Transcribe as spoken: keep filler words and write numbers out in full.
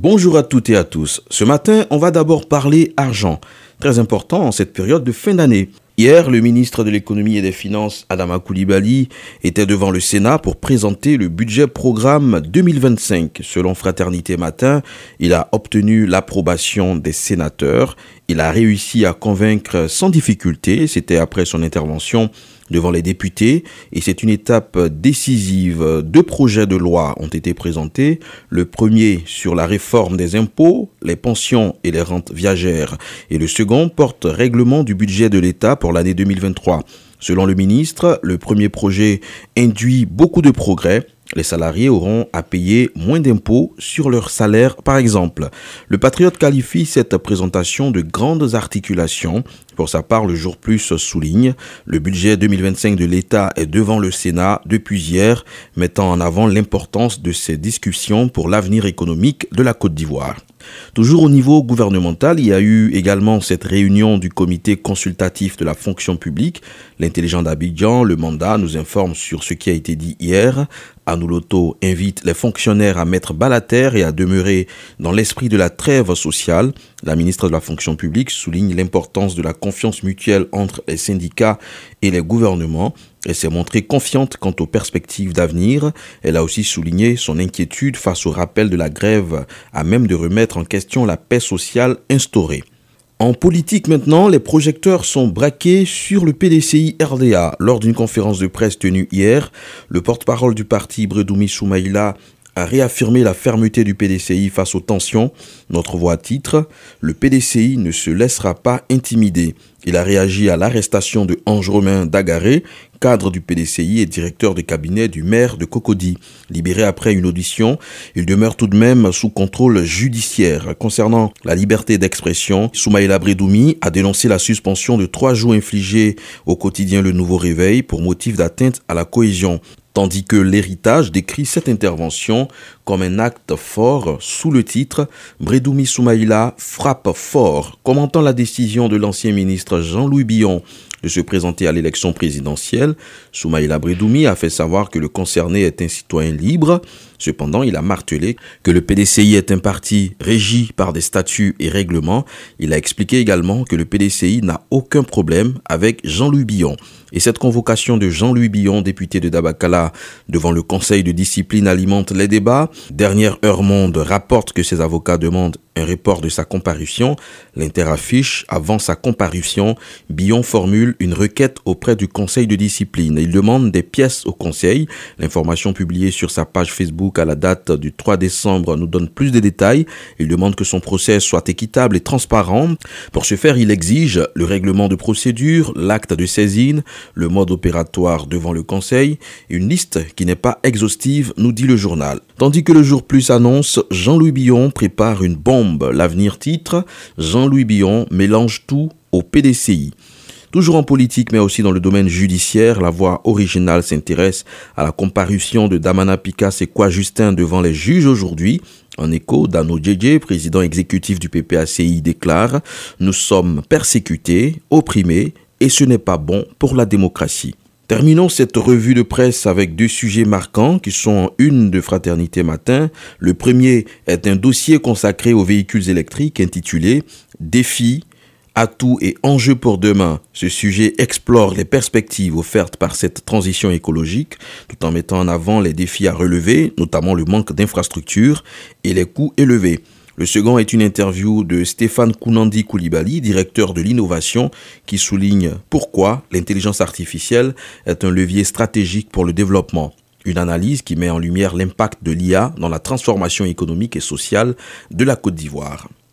Bonjour à toutes et à tous. Ce matin, on va d'abord parler argent, très important en cette période de fin d'année. Hier, le ministre de l'économie et des finances, Adama Coulibaly, était devant le Sénat pour présenter le budget programme deux mille vingt-cinq. Selon Fraternité Matin, il a obtenu l'approbation des sénateurs. Il a réussi à convaincre sans difficulté. C'était après son intervention devant les députés et c'est une étape décisive. Deux projets de loi ont été présentés. Le premier sur la réforme des impôts, les pensions et les rentes viagères et le second porte règlement du budget de l'État pour l'année deux mille vingt-trois. Selon le ministre, le premier projet induit beaucoup de progrès. Les salariés auront à payer moins d'impôts sur leur salaire, par exemple. Le Patriote qualifie cette présentation de grandes articulations. Pour sa part, le Jour Plus souligne « Le budget deux mille vingt-cinq de l'État est devant le Sénat depuis hier, mettant en avant l'importance de ces discussions pour l'avenir économique de la Côte d'Ivoire ». Toujours au niveau gouvernemental, il y a eu également cette réunion du comité consultatif de la fonction publique. L'intelligent d'Abidjan, le mandat, nous informe sur ce qui a été dit hier. Anouloto invite les fonctionnaires à mettre bas la terre et à demeurer dans l'esprit de la trêve sociale. La ministre de la fonction publique souligne l'importance de la confiance mutuelle entre les syndicats et les gouvernements. Elle s'est montrée confiante quant aux perspectives d'avenir. Elle a aussi souligné son inquiétude face au rappel de la grève à même de remettre en question la paix sociale instaurée. En politique maintenant, les projecteurs sont braqués sur le P D C I R D A. Lors d'une conférence de presse tenue hier, le porte-parole du parti Brédoumi Soumaïla a réaffirmé la fermeté du P D C I face aux tensions. Notre voix titre « Le P D C I ne se laissera pas intimider ». Il a réagi à l'arrestation de Ange-Romain Dagaré, cadre du P D C I et directeur de cabinet du maire de Cocody. Libéré après une audition, il demeure tout de même sous contrôle judiciaire. Concernant la liberté d'expression, Soumaïla Brédoumi a dénoncé la suspension de trois jours infligée au quotidien Le Nouveau Réveil pour motif d'atteinte à la cohésion. Tandis que l'héritage décrit cette intervention comme un acte fort sous le titre « Brédoumi Soumaïla frappe fort ». Commentant la décision de l'ancien ministre Jean-Louis Billon de se présenter à l'élection présidentielle, Soumaïla Brédoumi a fait savoir que le concerné est un citoyen libre. Cependant, il a martelé que le P D C I est un parti régi par des statuts et règlements. Il a expliqué également que le P D C I n'a aucun problème avec Jean-Louis Billon. Et cette convocation de Jean-Louis Billon, député de Dabakala, devant le conseil de discipline alimente les débats. Dernière Heure Monde rapporte que ses avocats demandent un report de sa comparution. L'Interaffiche, avant sa comparution, Billon formule une requête auprès du conseil de discipline. Il demande des pièces au conseil. L'information publiée sur sa page Facebook à la date du trois décembre nous donne plus de détails. Il demande que son procès soit équitable et transparent. Pour ce faire, il exige le règlement de procédure, l'acte de saisine, le mode opératoire devant le conseil, une liste qui n'est pas exhaustive, nous dit le journal. Tandis que le Jour Plus annonce Jean-Louis Billon prépare une bombe. L'avenir titre Jean-Louis Billon mélange tout au P D C I. Toujours en politique, mais aussi dans le domaine judiciaire, la voix originale s'intéresse à la comparution de Damana Pika Sekwa Justin devant les juges aujourd'hui. En écho, Dano Djedje, président exécutif du P P A C I, déclare « Nous sommes persécutés, opprimés, et ce n'est pas bon pour la démocratie ». Terminons cette revue de presse avec deux sujets marquants qui sont en une de Fraternité Matin. Le premier est un dossier consacré aux véhicules électriques intitulé « Défis, atouts et enjeux pour demain ». Ce sujet explore les perspectives offertes par cette transition écologique tout en mettant en avant les défis à relever, notamment le manque d'infrastructures et les coûts élevés. Le second est une interview de Stéphane Kounandi Coulibaly, directeur de l'innovation, qui souligne pourquoi l'intelligence artificielle est un levier stratégique pour le développement. Une analyse qui met en lumière l'impact de l'I A dans la transformation économique et sociale de la Côte d'Ivoire.